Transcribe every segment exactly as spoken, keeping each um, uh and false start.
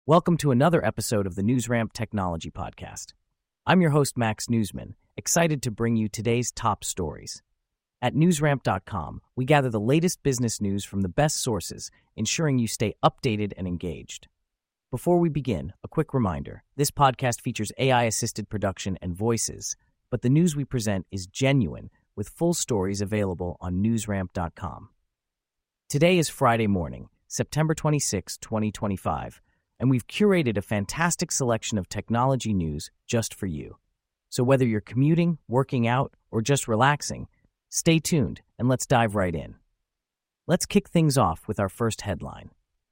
Welcome to another episode of the NewsRamp Technology Podcast. I'm your host, Max Newsman, excited to bring you today's top stories. At newsramp dot com, we gather the latest business news from the best sources, ensuring you stay updated and engaged. Before we begin, a quick reminder. This podcast features A I-assisted production and voices, but the news we present is genuine, with full stories available on newsramp dot com. Today is Friday morning, September twenty-sixth, twenty twenty-five, and we've curated a fantastic selection of technology news just for you. So whether you're commuting, working out, or just relaxing, stay tuned and let's dive right in. Let's kick things off with our first headline.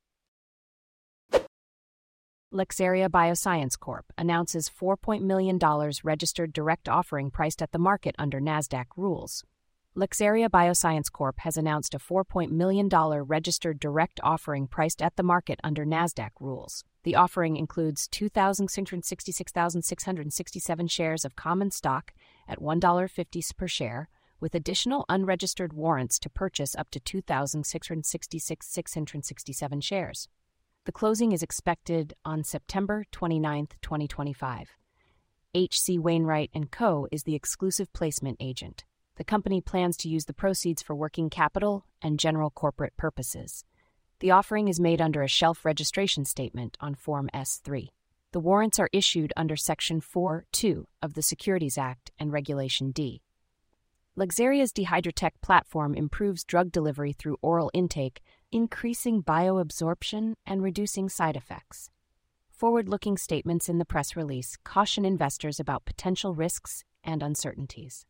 Lexaria Bioscience Corp announces four million dollars registered direct offering priced at the market under NASDAQ rules. Lexaria Bioscience Corp has announced a four million dollars registered direct offering priced at the market under NASDAQ rules. The offering includes two thousand six hundred sixty-six thousand six hundred sixty-seven shares of common stock at one dollar fifty per share, with additional unregistered warrants to purchase up to two thousand six hundred sixty-six thousand six hundred sixty-seven shares. The closing is expected on September twenty-ninth, twenty twenty-five. H C Wainwright and Co. is the exclusive placement agent. The company plans to use the proceeds for working capital and general corporate purposes. The offering is made under a shelf registration statement on Form S three. The warrants are issued under Section four point two of the Securities Act and Regulation D. Lexaria's Dehydrotech platform improves drug delivery through oral intake, increasing bioabsorption and reducing side effects. Forward-looking statements in the press release caution investors about potential risks and uncertainties.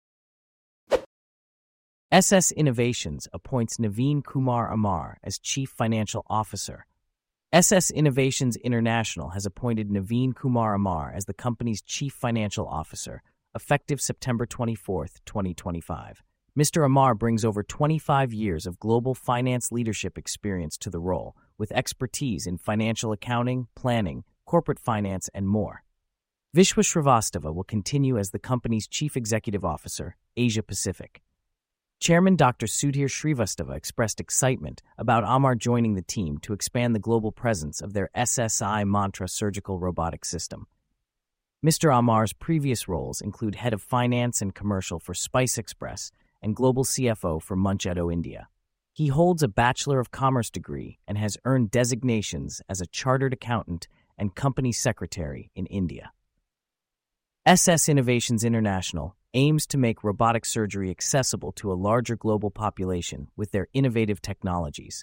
S S Innovations appoints Naveen Kumar Amar as Chief Financial Officer. S S Innovations International has appointed Naveen Kumar Amar as the company's Chief Financial Officer, effective September twenty-fourth, twenty twenty-five. Mister Amar brings over twenty-five years of global finance leadership experience to the role, with expertise in financial accounting, planning, corporate finance, and more. Vishwa Srivastava will continue as the company's Chief Executive Officer, Asia Pacific. Chairman Doctor Sudhir Srivastava expressed excitement about Amar joining the team to expand the global presence of their S S I Mantra surgical robotic system. Mister Amar's previous roles include Head of Finance and Commercial for Spice Express and Global C F O for Munchetto India. He holds a Bachelor of Commerce degree and has earned designations as a Chartered Accountant and Company Secretary in India. S S Innovations International aims to make robotic surgery accessible to a larger global population with their innovative technologies.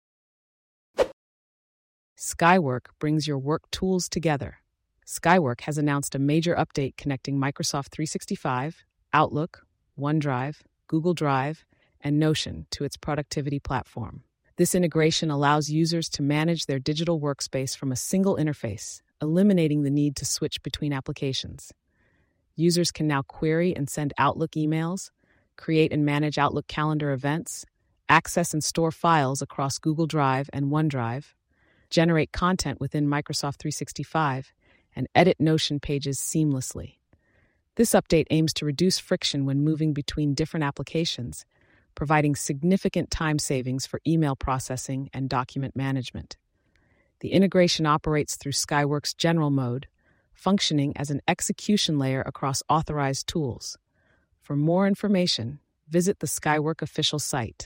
Skywork brings your work tools together. Skywork has announced a major update connecting Microsoft three sixty-five, Outlook, OneDrive, Google Drive, and Notion to its productivity platform. This integration allows users to manage their digital workspace from a single interface, eliminating the need to switch between applications. Users can now query and send Outlook emails, create and manage Outlook calendar events, access and store files across Google Drive and OneDrive, generate content within Microsoft three sixty-five, and edit Notion pages seamlessly. This update aims to reduce friction when moving between different applications, providing significant time savings for email processing and document management. The integration operates through Skyworks General Mode, functioning as an execution layer across authorized tools. For more information, visit the Skywork official site.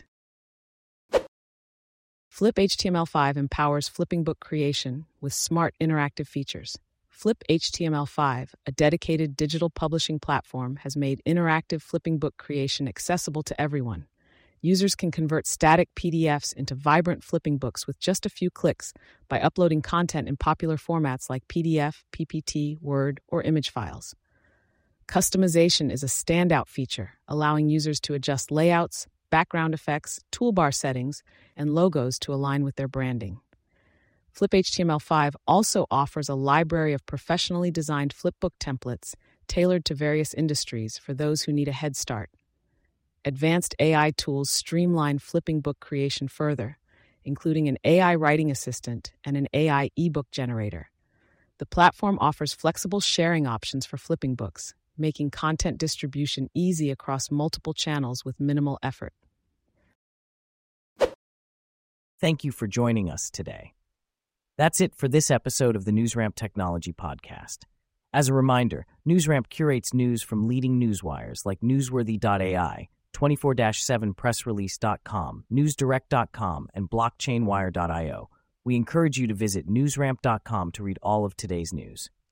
Flip H T M L five empowers flipping book creation with smart interactive features. Flip H T M L five, a dedicated digital publishing platform, has made interactive flipping book creation accessible to everyone. Users can convert static P D Fs into vibrant flipping books with just a few clicks by uploading content in popular formats like P D F, P P T, Word, or image files. Customization is a standout feature, allowing users to adjust layouts, background effects, toolbar settings, and logos to align with their branding. Flip H T M L five also offers a library of professionally designed flipbook templates tailored to various industries for those who need a head start. Advanced A I tools streamline flipping book creation further, including an A I writing assistant and an A I ebook generator. The platform offers flexible sharing options for flipping books, making content distribution easy across multiple channels with minimal effort. Thank you for joining us today. That's it for this episode of the NewsRamp Technology Podcast. As a reminder, NewsRamp curates news from leading newswires like Newsworthy dot A I, twenty-four seven press release dot com, newsdirect dot com, and blockchain wire dot io. We encourage you to visit newsramp dot com to read all of today's news.